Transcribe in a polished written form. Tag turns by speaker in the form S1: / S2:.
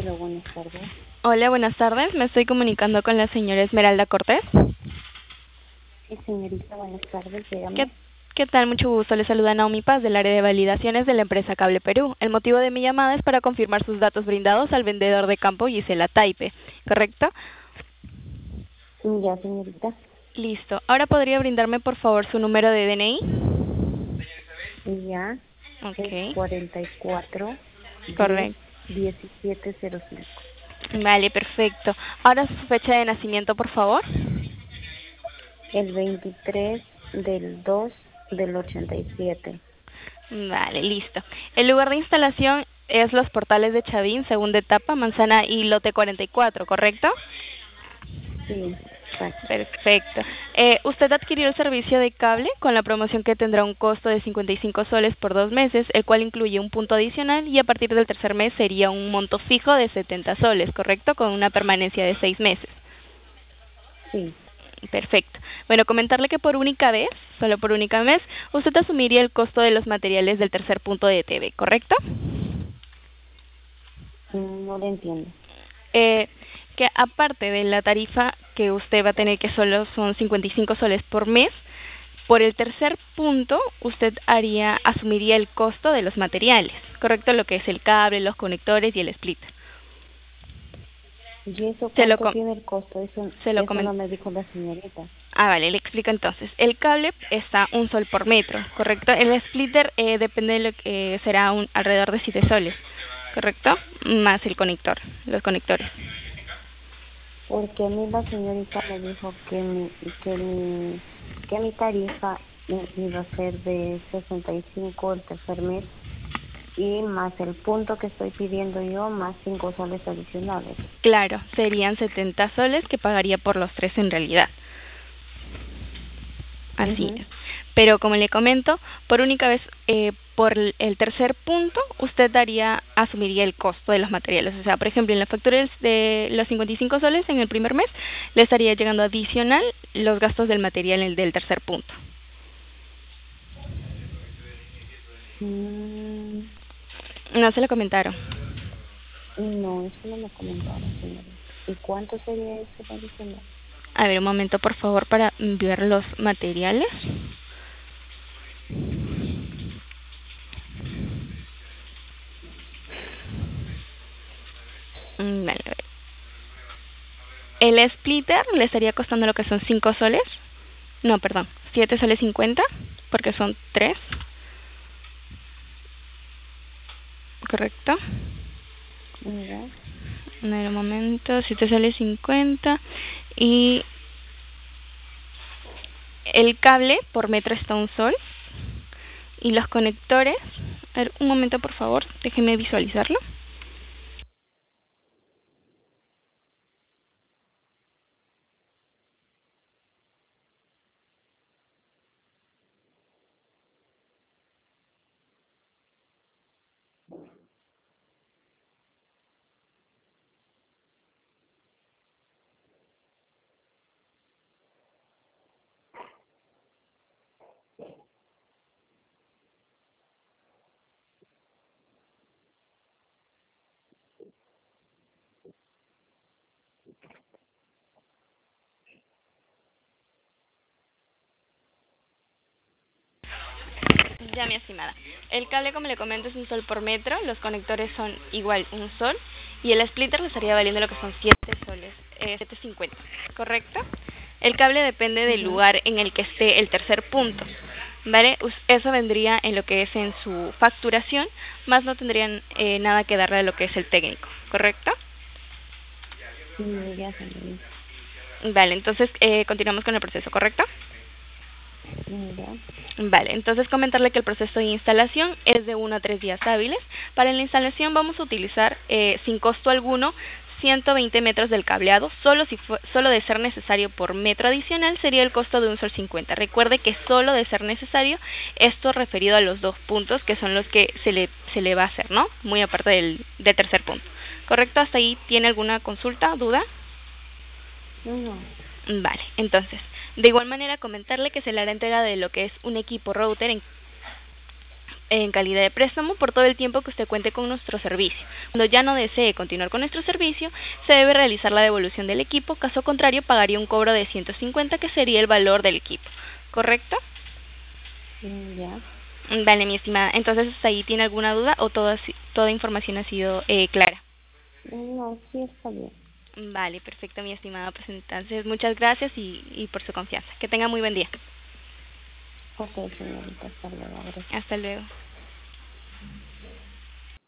S1: Hola, buenas tardes.
S2: Hola, buenas tardes. Me estoy comunicando con la señora Esmeralda Cortés.
S1: Sí, señorita, buenas tardes,
S2: ¿Qué,
S1: dígame.
S2: qué tal? Mucho gusto. Le saluda Naomi Paz del área de validaciones de la empresa Cable Perú. El motivo de mi llamada es para confirmar sus datos brindados al vendedor de campo Gisela Taipe, ¿correcto?
S1: Ya, señorita.
S2: Listo. Ahora podría brindarme por favor su número de DNI.
S1: Ya, es
S2: Ok,
S1: 44 10
S2: correcto.
S1: 1705.
S2: Vale, perfecto. Ahora su fecha de nacimiento, por favor.
S1: El 23 del 2 del 87.
S2: Vale, listo. El lugar de instalación es los portales de Chavín, segunda etapa, manzana y lote 44, ¿correcto?
S1: Sí, exacto.
S2: Perfecto. Usted adquirió el servicio de cable con la promoción que tendrá un costo de 55 soles por 2 meses, el cual incluye un punto adicional y a partir del tercer mes sería un monto fijo de 70 soles, ¿correcto? Con una permanencia de 6 meses.
S1: Sí.
S2: Perfecto. Bueno, comentarle que por única vez, solo por única vez, usted asumiría el costo de los materiales del tercer punto de TV, ¿correcto?
S1: No lo entiendo.
S2: Eh, que aparte de la tarifa que usted va a tener, que solo son 55 soles por mes, por el tercer punto usted asumiría el costo de los materiales, ¿correcto? Lo que es el cable, los conectores y el splitter.
S1: ¿Y eso
S2: Se lo,
S1: cuánto
S2: com-
S1: tiene el costo?
S2: se lo
S1: Eso
S2: comen-
S1: no me dijo la señorita.
S2: Vale, le explico entonces. El cable está 1 sol por metro, ¿correcto? El splitter depende de lo que será alrededor de 7 soles, ¿correcto? Más el conector, los conectores.
S1: Porque a mí la señorita me dijo que mi tarifa iba a ser de 65 el tercer mes y más el punto que estoy pidiendo yo, más 5 soles adicionales.
S2: Claro, serían 70 soles que pagaría por los tres en realidad. Así
S1: Mhm.
S2: es. Pero como le comento, por única vez, por el tercer punto, usted asumiría el costo de los materiales. O sea, por ejemplo, en la factura de los 55 soles en el primer mes, le estaría llegando adicional los gastos del material del tercer punto. No se lo comentaron.
S1: No, eso no me comentaron, señorita. ¿Y cuánto sería ese adicional?
S2: A ver, un momento, por favor, para enviar los materiales. Vale, a ver. El splitter le estaría costando lo que son 5 soles. No, perdón, 7 soles 50, porque son 3, ¿correcto?
S1: Ya.
S2: En el momento, 7 soles 50. Y el cable por metro está 1 sol. Y los conectores, a ver, un momento por favor, déjeme visualizarlo. Ya, mi estimada. El cable, como le comento, es 1 sol por metro. Los conectores son igual 1 sol. Y el splitter le estaría valiendo lo que son 7 soles, 7.50, ¿correcto? El cable depende del
S1: Mhm.
S2: lugar en el que esté el tercer punto, ¿vale? Eso vendría en lo que es en su facturación, más no tendrían nada que darle a lo que es el técnico, ¿correcto?
S1: Ya, señorita.
S2: Vale, entonces continuamos con el proceso, ¿correcto?
S1: Ya.
S2: Vale, entonces comentarle que el proceso de instalación es de 1 a 3 días hábiles. Para la instalación vamos a utilizar sin costo alguno 120 metros del cableado, solo de ser necesario por metro adicional sería el costo de 1 sol 50. Recuerde que solo de ser necesario, esto referido a los 2 puntos que son los que se le va a hacer, ¿no? Muy aparte del tercer punto. ¿Correcto? ¿Hasta ahí tiene alguna consulta, duda?
S1: No.
S2: Vale, entonces, de igual manera comentarle que se le hará entrega de lo que es un equipo router en calidad de préstamo por todo el tiempo que usted cuente con nuestro servicio. Cuando ya no desee continuar con nuestro servicio, se debe realizar la devolución del equipo, caso contrario pagaría un cobro de 150, que sería el valor del equipo, ¿correcto?
S1: Ya.
S2: Vale, mi estimada. Entonces, ¿hasta ahí tiene alguna duda o toda información ha sido clara?
S1: No, sí está bien.
S2: Vale, perfecto, mi estimada. Pues entonces, muchas gracias y por su confianza. Que tenga muy buen día.
S1: Ok, señorita, hasta luego. Gracias.
S2: Hasta luego.